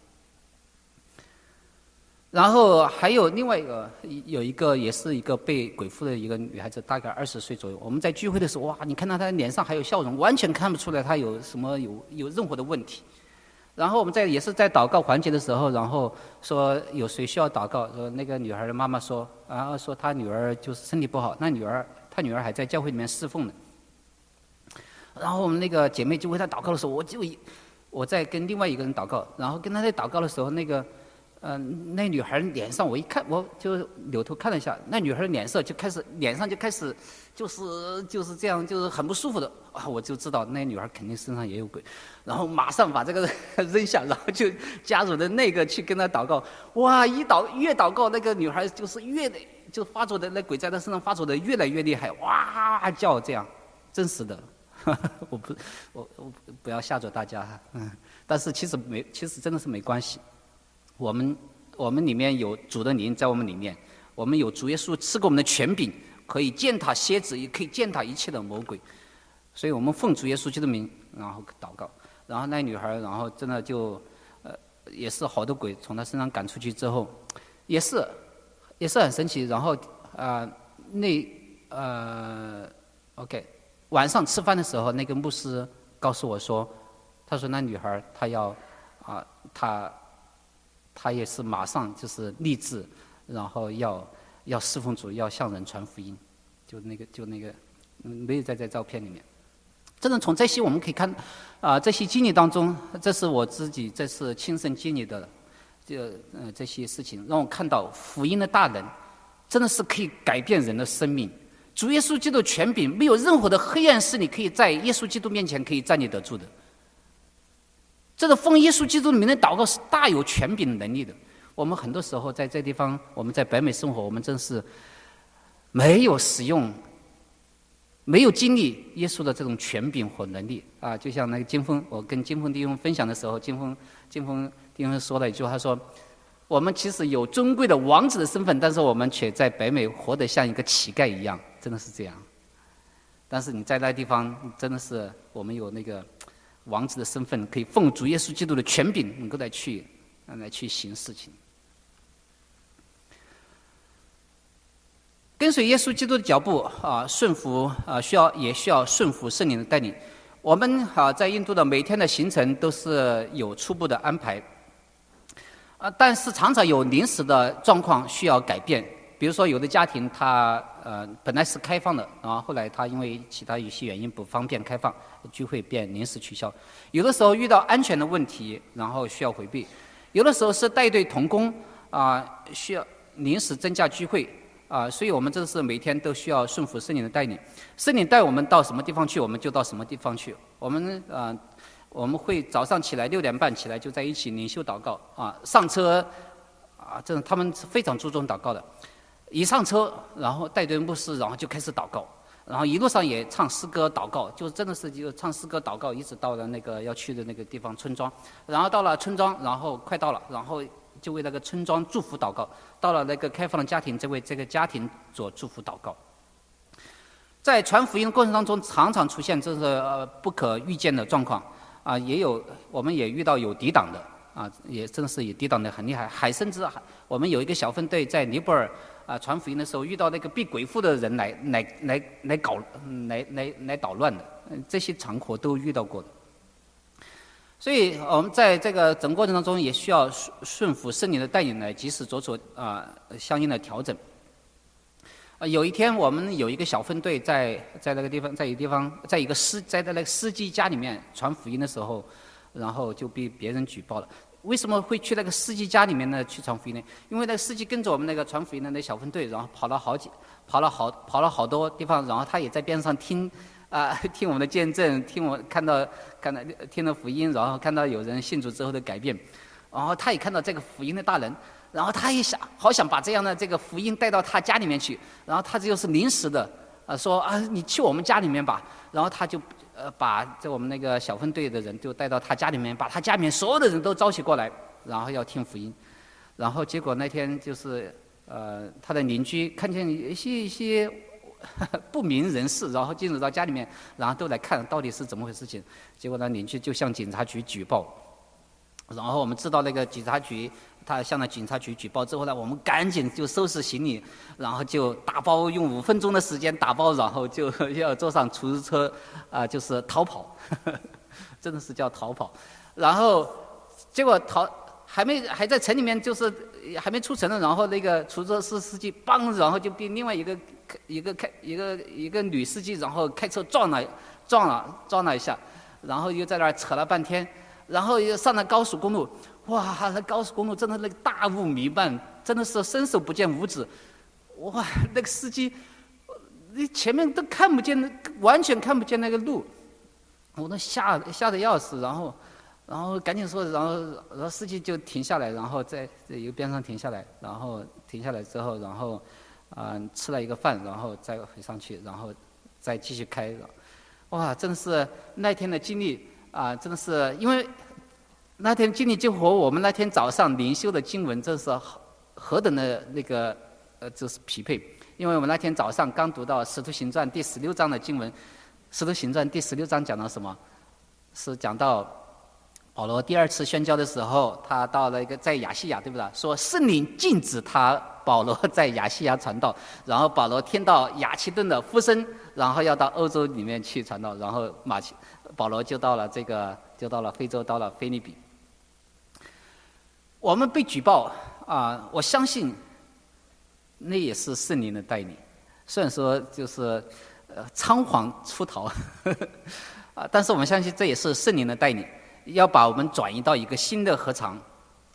然后还有另外一个，有一个也是一个被鬼附的一个女孩子，大概二十岁左右。我们在聚会的时候，哇，你看到她脸上还有笑容，完全看不出来她有什么有有任何的问题。然后我们在也是在祷告环节的时候，然后说有谁需要祷告？说那个女孩的妈妈说，然后说她女儿就是身体不好，那女儿她女儿还在教会里面侍奉呢。然后我们那个姐妹就为她祷告的时候，我就我在跟另外一个人祷告，然后跟她在祷告的时候，那个。嗯、呃，那女孩脸上我一看，我就扭头看了一下，那女孩的脸色就开始，脸上就开始，就是就是这样，就是很不舒服的啊，我就知道那女孩肯定身上也有鬼，然后马上把这个扔下，然后就加入的那个去跟她祷告，哇，一祷越祷告，那个女孩就是越就发作的那鬼在她身上发作的越来越厉害，哇叫这样，真实的，我不我我不要吓着大家，嗯，但是其实没，其实真的是没关系。我们我们里面有主的灵在我们里面，我们有主耶稣赐给我们的权柄，可以践踏蝎子，也可以践踏一切的魔鬼。所以我们奉主耶稣基督的名，然后祷告。然后那女孩，然后真的就呃也是好多鬼从她身上赶出去之后，也是也是很神奇。然后啊、呃、那呃 OK 晚上吃饭的时候，那个牧师告诉我说，他说那女孩她要啊、呃、她。他也是马上就是立志，然后要要侍奉主，要向人传福音，就那个就那个没有在这照片里面。真的从这些我们可以看，啊、呃，这些经历当中，这是我自己这是亲身经历的，就呃这些事情让我看到福音的大能， 真的是可以改变人的生命。主耶稣基督的权柄，没有任何的黑暗势力可以在耶稣基督面前可以站立得住的。这个奉耶稣基督的名的祷告是大有权柄能力的。我们很多时候在这地方，我们在北美生活，我们真是没有使用，没有经历耶稣的这种权柄和能力啊！就像那个金峰，我跟金峰弟兄分享的时候，金峰金峰弟兄说了一句话，他说：“我们其实有尊贵的王子的身份，但是我们却在北美活得像一个乞丐一样，真的是这样。但是你在那地方，真的是我们有那个王子的身份，可以奉主耶稣基督的权柄，能够来去来去行事情。跟随耶稣基督的脚步啊，顺服啊，需要也需要顺服圣灵的带领。我们啊，在印度的每天的行程都是有初步的安排，啊，但是常常有临时的状况需要改变。比如说，有的家庭他呃本来是开放的，然后后来他因为其他有些原因不方便开放，聚会便临时取消。有的时候遇到安全的问题，然后需要回避；有的时候是带队同工啊，需要临时增加聚会。啊，所以我们这是每天都需要顺服圣灵的带领，圣灵带我们到什么地方去，我们就到什么地方去。我们啊，我们会早上起来六点半起来就在一起领袖祷告啊，上车啊，这他们非常注重祷告的。一上车，然后带队牧师，然后就开始祷告，然后一路上也唱诗歌祷告，就真的是就唱诗歌祷告，一直到了那个要去的那个地方村庄，然后到了村庄，然后快到了，然后就为那个村庄祝福祷告，到了那个开放的家庭，这为这个家庭做祝福祷告。在传福音的过程当中，常常出现这是呃不可预见的状况啊，也有我们也遇到有抵挡的啊，也真的是也抵挡的很厉害。海参之海，我们有一个小分队在尼泊尔啊传福音的时候，遇到那个避鬼妇的人来来来来搞来来来捣乱的，这些场合都遇到过的。所以我们在这个整个过程当中，也需要顺顺服圣灵的带领来及时做出啊、呃、相应的调整。啊，有一天我们有一个小分队在在那个地方，在一个地方，在一个司在那个司机家里面传福音的时候，然后就被别人举报了。为什么会去那个司机家里面呢？去传福音呢？因为那个司机跟着我们那个传福音的那小分队，然后跑了好几，跑了好跑了好多地方，然后他也在边上听。啊，听我们的见证，听我看到看到听了福音，然后看到有人信主之后的改变，然后他也看到这个福音的大能，然后他也想好想把这样的这个福音带到他家里面去，然后他这就是临时的啊，说啊你去我们家里面吧，然后他就呃把这我们那个小分队的人就带到他家里面，把他家里面所有的人都招起过来，然后要听福音，然后结果那天就是呃他的邻居看见一些一些。不明人士，然后进入到家里面，然后都来看到底是怎么回事情。结果呢，邻居就向警察局举报，然后我们知道那个警察局，他向了警察局举报之后呢，我们赶紧就收拾行李，然后就打包，用五分钟的时间打包，然后就要坐上出租车，啊、呃，就是逃跑，呵呵真的是叫逃跑。然后结果逃还没还在城里面，就是还没出城呢，然后那个出租车司司机邦，然后就被另外一个。一个开一个一个女司机，然后开车撞了撞了撞了一下，然后又在那儿扯了半天，然后又上了高速公路，哇，那高速公路真的那个大雾弥漫，真的是伸手不见五指，哇，那个司机，你前面都看不见，完全看不见那个路，我都吓吓得要死，然后然后赶紧说，然后然后司机就停下来，然后在一个边上停下来，然后停下来之后，然后。啊、呃，吃了一个饭，然后再回上去，然后再继续开。哇，真的是那天的经历啊、呃，真的是因为那天经历就和我们那天早上灵修的经文，真是何等的那个呃，就是匹配。因为我们那天早上刚读到《使徒行传》第十六章的经文，《使徒行传》第十六章讲到什么？是讲到保罗第二次宣教的时候，他到了一个在亚细亚，对不对？说圣灵禁止他。保罗在亚细亚传道，然后保罗听到亚其顿的呼声，然后要到欧洲里面去传道，然后马其保罗就到了这个，就到了非洲，到了腓立比。我们被举报啊、呃，我相信那也是圣灵的带领，虽然说就是呃仓皇出逃，呵呵啊，但是我们相信这也是圣灵的带领，要把我们转移到一个新的禾场。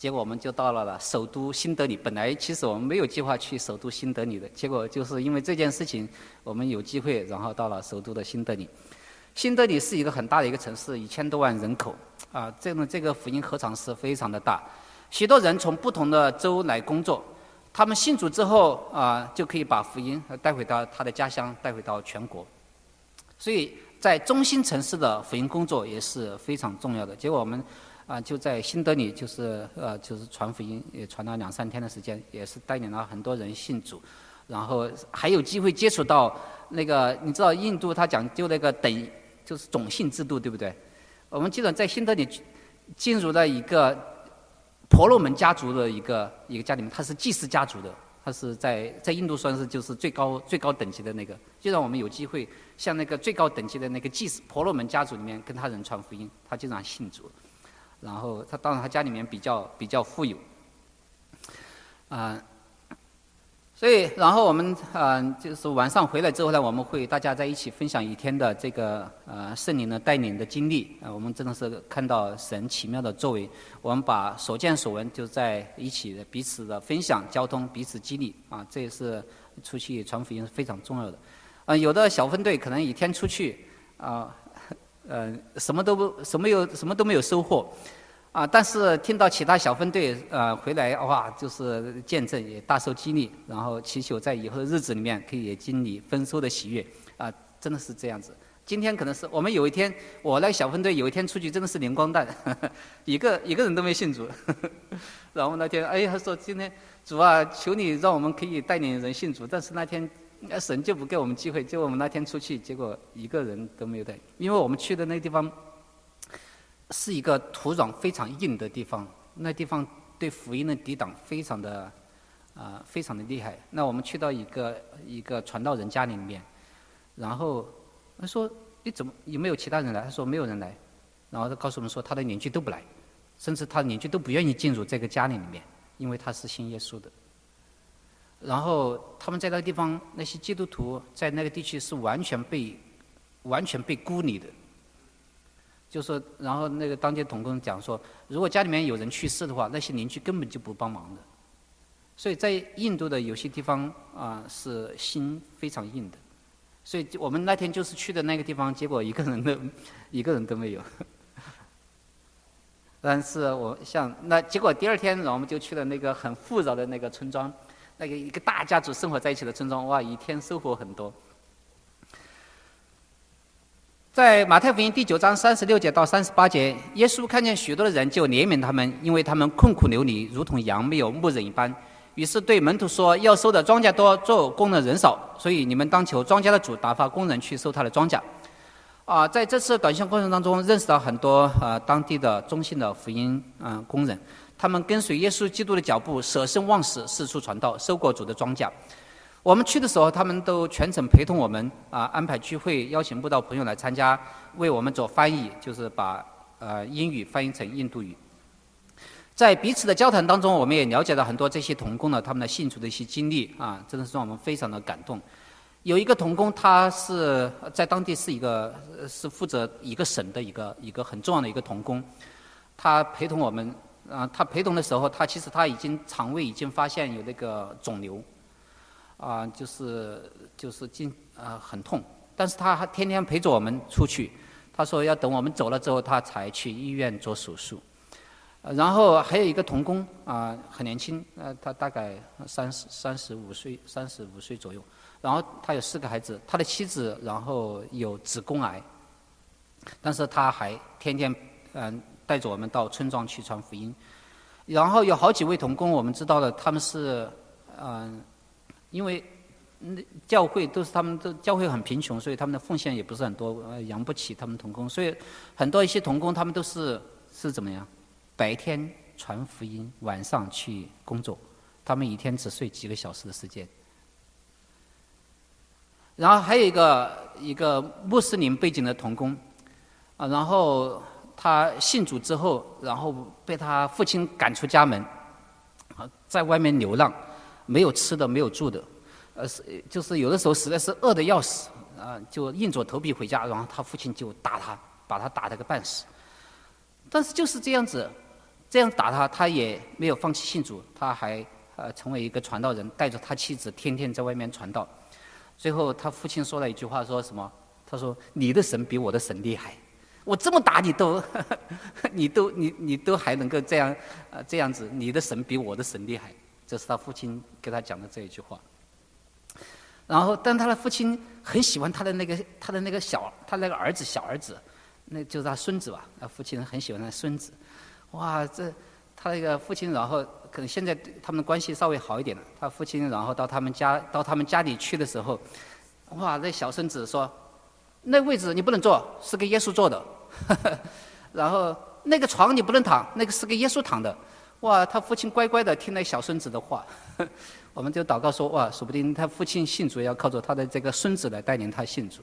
结果我们就到了了首都新德里。本来其实我们没有计划去首都新德里的，结果就是因为这件事情，我们有机会，然后到了首都的新德里。新德里是一个很大的一个城市，一千多万人口啊，这个这个福音合场是非常的大，许多人从不同的州来工作，他们信主之后啊，就可以把福音带回到他的家乡，带回到全国。所以在中心城市的福音工作也是非常重要的。结果我们啊，就在新德里，就是呃，就是传福音，也传了两三天的时间，也是带领了很多人信主，然后还有机会接触到那个，你知道印度他讲究那个等，就是种姓制度，对不对？我们记得在新德里进入了一个婆罗门家族的一个一个家里面，他是祭司家族的，他是在在印度算是就是最高最高等级的那个，就让我们有机会像那个最高等级的那个祭司婆罗门家族里面跟他人传福音，他经常信主。然后他当然他家里面比较比较富有，啊、呃，所以然后我们啊、呃、就是晚上回来之后呢，我们会大家在一起分享一天的这个呃圣灵的带领的经历啊、呃，我们真的是看到神奇妙的作为，我们把所见所闻就在一起的彼此的分享交通，彼此激励啊，这也是出去传福音是非常重要的。啊、呃，有的小分队可能一天出去啊。呃，什么都不，什么有，什么都没有收获，啊！但是听到其他小分队呃回来，哇，就是见证也大受激励，然后祈求在以后的日子里面可以也经历丰收的喜悦，啊，真的是这样子。今天可能是我们有一天，我那小分队有一天出去真的是灵光弹，呵呵一个一个人都没信主，呵呵然后那天哎他说今天主啊，求你让我们可以带领人信主，但是那天。神就不给我们机会，结果我们那天出去，结果一个人都没有带，因为我们去的那个地方是一个土壤非常硬的地方，那地方对福音的抵挡非常的啊、呃、非常的厉害。那我们去到一个一个传道人家里面，然后他说你怎么有没有其他人来？他说没有人来，然后他告诉我们说他的邻居都不来，甚至他的邻居都不愿意进入这个家里里面，因为他是信耶稣的。然后他们在那个地方，那些基督徒在那个地区是完全被完全被孤立的。就说，然后那个当地同工讲说，如果家里面有人去世的话，那些邻居根本就不帮忙的。所以在印度的有些地方啊、呃，是心非常硬的。所以我们那天就是去的那个地方，结果一个人都一个人都没有。但是我像那结果第二天，然后我们就去了那个很富饶的那个村庄。那个一个大家族生活在一起的村庄，哇，一天收获很多。在马太福音第九章三十六节到三十八节，耶稣看见许多的人，就怜悯他们，因为他们困苦流离，如同羊没有牧人一般。于是对门徒说：“要收的庄稼多，做工的人少，所以你们当求庄稼的主打发工人去收他的庄稼。”啊，在这次短信过程当中，认识到很多呃当地的中信的福音嗯、呃、工人。他们跟随耶稣基督的脚步，舍身忘死，四处传道，收割主的庄稼。我们去的时候，他们都全程陪同我们啊，安排聚会，邀请慕道朋友来参加，为我们做翻译，就是把呃英语翻译成印度语。在彼此的交谈当中，我们也了解到很多这些同工呢，他们的信主的一些经历啊，真的是让我们非常的感动。有一个同工，他是在当地是一个是负责一个省的一个一个很重要的一个同工，他陪同我们。啊，他陪同的时候，他其实他已经肠胃已经发现有那个肿瘤，啊，就是就是进啊很痛，但是他还天天陪着我们出去。他说要等我们走了之后，他才去医院做手术。然后还有一个童工啊，很年轻，呃，他大概三十三十五岁，三十五岁左右。然后他有四个孩子，他的妻子然后有子宫癌，但是他还天天嗯。呃带着我们到村庄去传福音，然后有好几位同工，我们知道的，他们是，嗯、呃，因为教会都是他们的教会很贫穷，所以他们的奉献也不是很多，呃，养不起他们同工，所以很多一些同工他们都是是怎么样，白天传福音，晚上去工作，他们一天只睡几个小时的时间。然后还有一个一个穆斯林背景的同工，啊，然后。他信主之后，然后被他父亲赶出家门，啊，在外面流浪，没有吃的，没有住的，呃，是就是有的时候实在是饿得要死，啊，就硬着头皮回家，然后他父亲就打他，把他打得个半死。但是就是这样子， 这样打他，他也没有放弃信主，他还呃成为一个传道人，带着他妻子天天在外面传道。最后他父亲说了一句话，说什么？他说：“你的神比我的神厉害，我这么打你都，呵呵你都你你都还能够这样呃这样子，你的神比我的神厉害。”这是他父亲给他讲的这一句话。然后，但他的父亲很喜欢他的那个他的那个小他那个儿子小儿子，那就是他孙子吧。他父亲很喜欢他孙子，哇，这他那个父亲，然后可能现在他们的关系稍微好一点了。他父亲然后到他们家到他们家里去的时候，哇，那小孙子说：“那位置你不能坐，是给耶稣坐的。然后那个床你不能躺，那个是给耶稣躺的。”哇，他父亲乖乖的听那小孙子的话。我们就祷告说，哇，说不定他父亲信主要靠着他的这个孙子来带领他信主。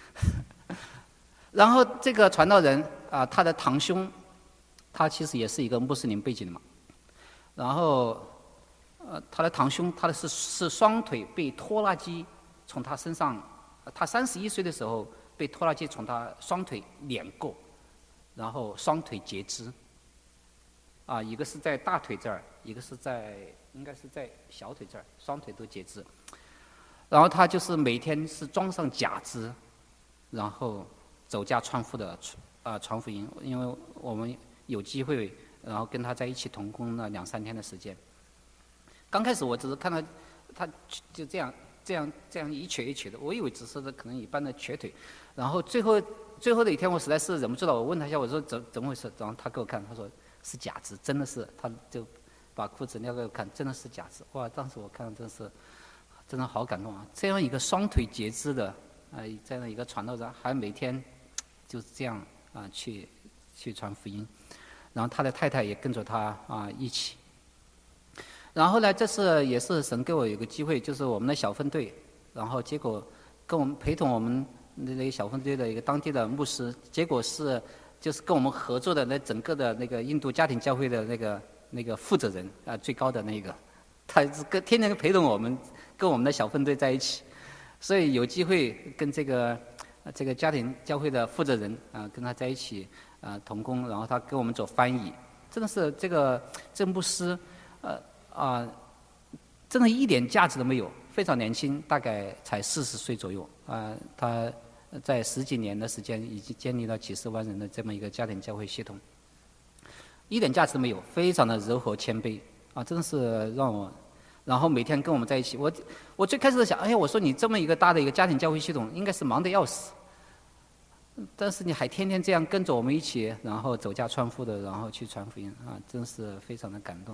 然后这个传道人啊，他的堂兄，他其实也是一个穆斯林背景的嘛。然后，呃，他的堂兄，他的是是双腿被拖拉机从他身上，他三十一岁的时候被拖拉机从他双腿碾过，然后双腿截肢。啊，一个是在大腿这儿，一个是在应该是在小腿这儿，双腿都截肢。然后他就是每天是装上假肢，然后走家串户的啊传福音。因为我们有机会，然后跟他在一起同工了两三天的时间。刚开始我只是看到他就这样这样这样一瘸一瘸的，我以为只是可能一般的瘸腿。然后最后最后的一天，我实在是忍不住了，我问他一下，我说怎怎么回事？然后他给我看，他说是假肢，真的是，他就把裤子撩给我看，真的是假肢。哇，当时我看真是真的好感动啊！这样一个双腿截肢的啊、呃，这样一个传道人，还每天就是这样啊、呃、去去传福音，然后他的太太也跟着他啊、呃、一起。然后呢，这次也是神给我有个机会，就是我们的小分队，然后结果跟我们陪同我们那个小分队的一个当地的牧师，结果是就是跟我们合作的那整个的那个印度家庭教会的那个那个负责人啊、呃、最高的那个，他是跟天天陪同我们跟我们的小分队在一起，所以有机会跟这个这个家庭教会的负责人啊、呃、跟他在一起啊、呃、同工，然后他给我们做翻译，真的是这个这牧师呃啊、呃、真的一点价值都没有，非常年轻，大概才四十岁左右啊、呃、他在十几年的时间已经建立了几十万人的这么一个家庭教会系统，一点价值都没有，非常的柔和谦卑啊，真的是让我，然后每天跟我们在一起，我我最开始想，哎呀，我说你这么一个大的一个家庭教会系统，应该是忙得要死，但是你还天天这样跟着我们一起，然后走家串户的，然后去传福音啊，真是非常的感动。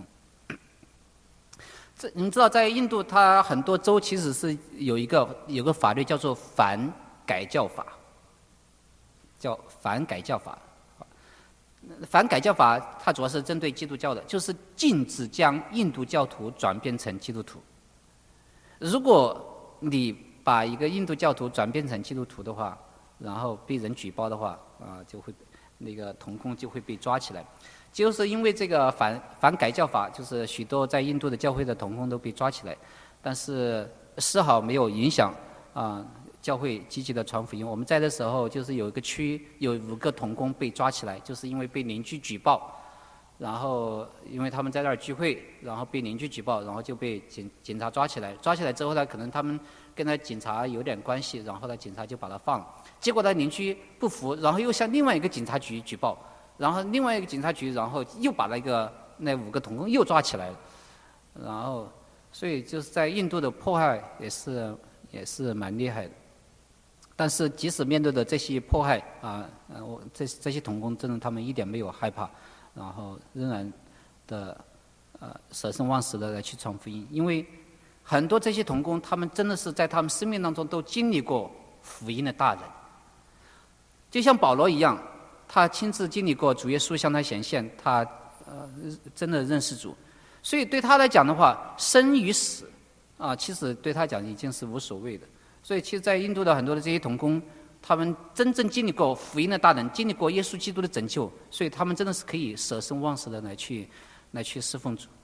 这你们知道，在印度，它很多州其实是有一个有个法律叫做反改教法，叫反改教法。反改教法它主要是针对基督教的，就是禁止将印度教徒转变成基督徒。如果你把一个印度教徒转变成基督徒的话，然后被人举报的话，啊，就会那个同工就会被抓起来。就是因为这个反反改教法，就是许多在印度的教会的同工都被抓起来，但是丝毫没有影响啊、教会积极的传福音。我们在的时候，就是有一个区有五个同工被抓起来，就是因为被邻居举报，然后因为他们在那儿聚会，然后被邻居举报，然后就被警警察抓起来。抓起来之后呢，可能他们跟那警察有点关系，然后呢警察就把他放了。结果呢邻居不服，然后又向另外一个警察局举报。然后另外一个警察局，然后又把那个那五个同工又抓起来了，然后所以就是在印度的迫害也是也是蛮厉害的。但是即使面对的这些迫害啊，呃，我这这些同工真的他们一点没有害怕，然后仍然的呃舍生忘死的来去传福音，因为很多这些同工他们真的是在他们生命当中都经历过福音的大人，就像保罗一样。他亲自经历过主耶稣向他显现，他呃真的认识主，所以对他来讲的话，生与死啊，其实对他讲已经是无所谓的。所以其实，在印度的很多的这些同工，他们真正经历过福音的大能，经历过耶稣基督的拯救，所以他们真的是可以舍生忘死的来去来去侍奉主。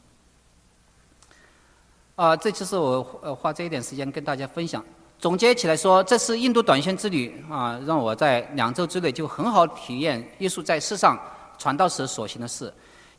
啊，这就是我呃花这一点时间跟大家分享。总结起来说，这次印度短宣之旅啊，让我在两周之内就很好体验耶稣在世上传道时所行的事。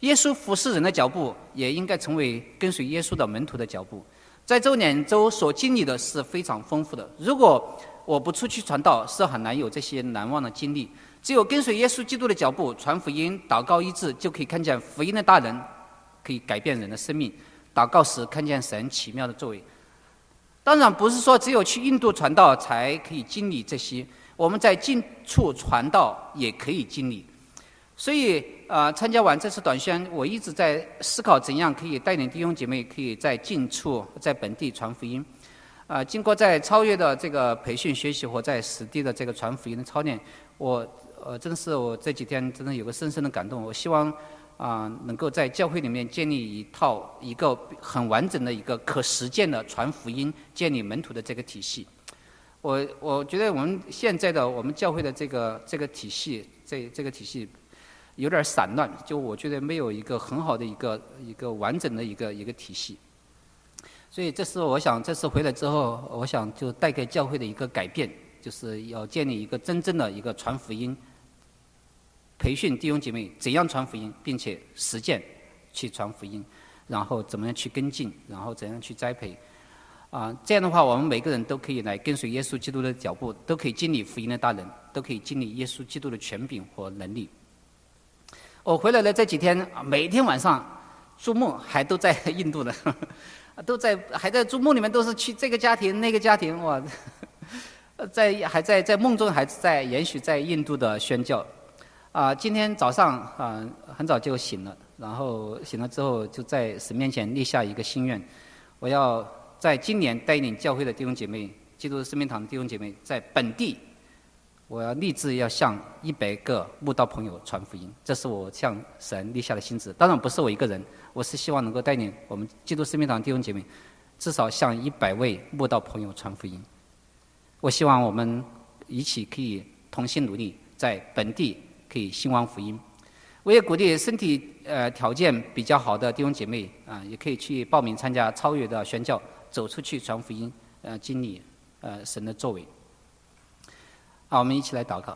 耶稣服侍人的脚步，也应该成为跟随耶稣的门徒的脚步。在这两周所经历的是非常丰富的。如果我不出去传道，是很难有这些难忘的经历。只有跟随耶稣基督的脚步，传福音、祷告医治，就可以看见福音的大能，可以改变人的生命。祷告时看见神奇妙的作为。当然不是说只有去印度传道才可以经历这些，我们在近处传道也可以经历。所以呃，参加完这次短宣，我一直在思考怎样可以带领弟兄姐妹可以在近处在本地传福音。呃，经过在超越的这个培训学习和在实地的这个传福音的操练，我呃真是我这几天真的有个深深的感动。我希望啊、呃，能够在教会里面建立一套一个很完整的一个可实践的传福音、建立门徒的这个体系。我我觉得我们现在的我们教会的这个这个体系，这这个体系有点散乱，就我觉得没有一个很好的一个一个完整的一个一个体系。所以这是我想这次回来之后，我想就带给教会的一个改变，就是要建立一个真正的一个传福音、培训弟兄姐妹怎样传福音，并且实践去传福音，然后怎么样去跟进，然后怎样去栽培。啊、呃，这样的话，我们每个人都可以来跟随耶稣基督的脚步，都可以经历福音的大能，都可以经历耶稣基督的权柄和能力。我回来了这几天，每天晚上做梦还都在印度呢。都在还在做梦里面，都是去这个家庭那个家庭，哇，在还在在梦中还在延续在印度的宣教。啊、呃，今天早上啊、呃、很早就醒了，然后醒了之后就在神面前立下一个心愿，我要在今年带领教会的弟兄姐妹、基督生命堂的弟兄姐妹在本地，我要立志要向一百个慕道朋友传福音，这是我向神立下的心志。当然不是我一个人，我是希望能够带领我们基督生命堂弟兄姐妹，至少向一百位慕道朋友传福音。我希望我们一起可以同心努力，在本地可以兴旺福音。我也鼓励身体呃条件比较好的弟兄姐妹啊、呃，也可以去报名参加超越的宣教，走出去传福音，呃，经历呃神的作为。好，我们一起来祷告。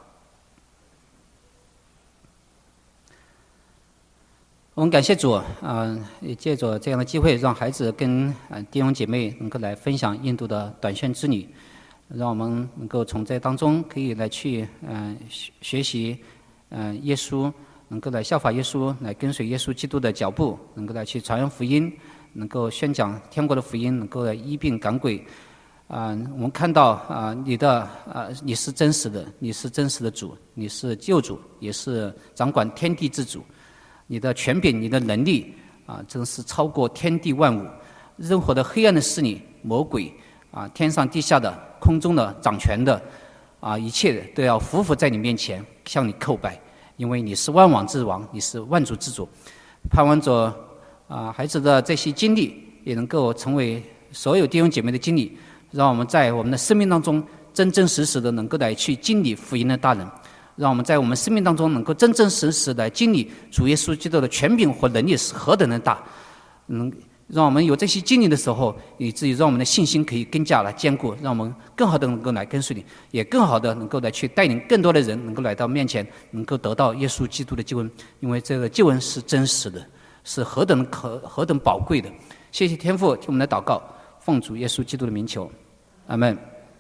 我们感谢主，啊、呃，也借着这样的机会，让孩子跟呃弟兄姐妹能够来分享印度的短宣之旅，让我们能够从这当中可以来去嗯、呃、学习嗯、呃、耶稣，能够来效法耶稣，来跟随耶稣基督的脚步，能够来去传扬福音，能够宣讲天国的福音，能够来医病赶鬼。啊、呃，我们看到啊、呃，你的啊、呃，你是真实的，你是真实的主，你是救主，也是掌管天地之主。你的权柄，你的能力啊，真是超过天地万物，任何的黑暗的势力、魔鬼啊，天上地下的、空中的掌权的啊，一切都要匍匐在你面前，向你叩拜，因为你是万王之王，你是万主之主。盼望着啊，孩子的这些经历也能够成为所有弟兄姐妹的经历。让我们在我们的生命当中真真实实的能够来去经历福音的大能，让我们在我们生命当中能够真真实实的经历主耶稣基督的权柄和能力是何等的大。嗯，让我们有这些经历的时候，以至于让我们的信心可以更加的坚固，让我们更好的能够来跟随你，也更好的能够来去带领更多的人能够来到面前，能够得到耶稣基督的救恩。因为这个救恩是真实的，是何等可何等宝贵的。谢谢天父听我们的祷告，奉主耶稣基督的名求，阿们。